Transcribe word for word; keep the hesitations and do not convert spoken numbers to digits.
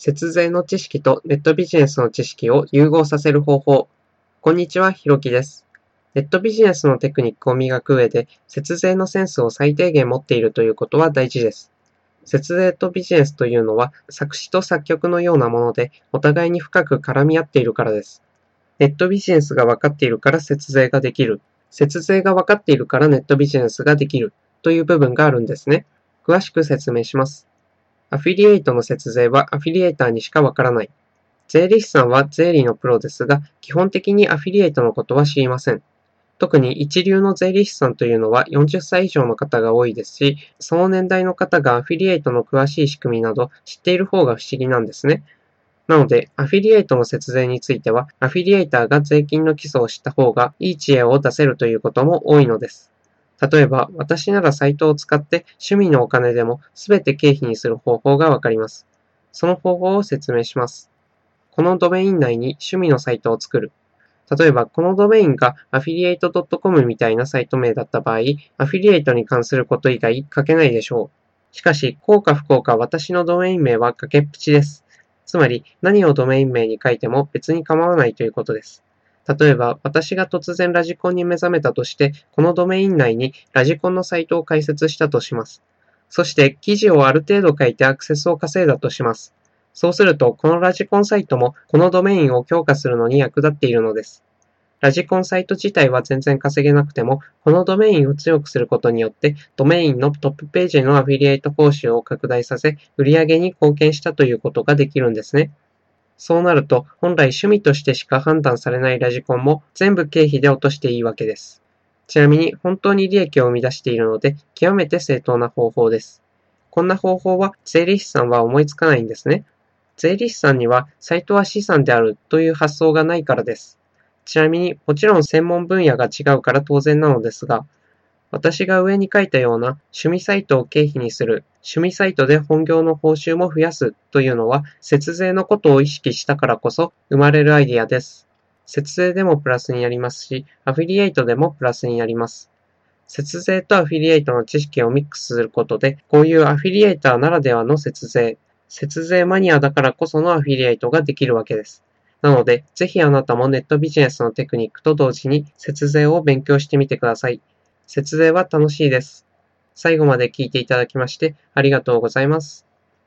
節税の知識とネットビジネスの知識を融合させる方法。こんにちは、ひろきです。ネットビジネスのテクニックを磨く上で、節税のセンスを最低限持っているということは大事です。節税とビジネスというのは、作詞と作曲のようなもので、お互いに深く絡み合っているからです。ネットビジネスが分かっているから節税ができる。節税が分かっているからネットビジネスができるという部分があるんですね。詳しく説明します。アフィリエイトの節税はアフィリエイターにしかわからない。税理士さんは税理のプロですが、基本的にアフィリエイトのことは知りません。特に一流の税理士さんというのはよんじゅっさい以上の方が多いですし、その年代の方がアフィリエイトの詳しい仕組みなど知っている方が不思議なんですね。なので、アフィリエイトの節税については、アフィリエイターが税金の基礎を知った方がいい知恵を出せるということも多いのです。例えば、私ならサイトを使って趣味のお金でもすべて経費にする方法がわかります。その方法を説明します。このドメイン内に趣味のサイトを作る。例えば、このドメインがアフィリエイト ドットコム みたいなサイト名だった場合、アフィリエイトに関すること以外書けないでしょう。しかし、幸か不幸か私のドメイン名は書けっぷちです。つまり、何をドメイン名に書いても別に構わないということです。例えば、私が突然ラジコンに目覚めたとして、このドメイン内にラジコンのサイトを開設したとします。そして、記事をある程度書いてアクセスを稼いだとします。そうすると、このラジコンサイトもこのドメインを強化するのに役立っているのです。ラジコンサイト自体は全然稼げなくても、このドメインを強くすることによって、ドメインのトップページのアフィリエイト報酬を拡大させ、売上に貢献したということができるんですね。そうなると、本来趣味としてしか判断されないラジコンも全部経費で落としていいわけです。ちなみに、本当に利益を生み出しているので、極めて正当な方法です。こんな方法は税理士さんは思いつかないんですね。税理士さんには、サイトは資産であるという発想がないからです。ちなみに、もちろん専門分野が違うから当然なのですが、私が上に書いたような趣味サイトを経費にする、趣味サイトで本業の報酬も増やすというのは、節税のことを意識したからこそ生まれるアイデアです。節税でもプラスになりますし、アフィリエイトでもプラスになります。節税とアフィリエイトの知識をミックスすることで、こういうアフィリエイターならではの節税、節税マニアだからこそのアフィリエイトができるわけです。なので、ぜひあなたもネットビジネスのテクニックと同時に節税を勉強してみてください。節税は楽しいです。最後まで聞いていただきましてありがとうございます。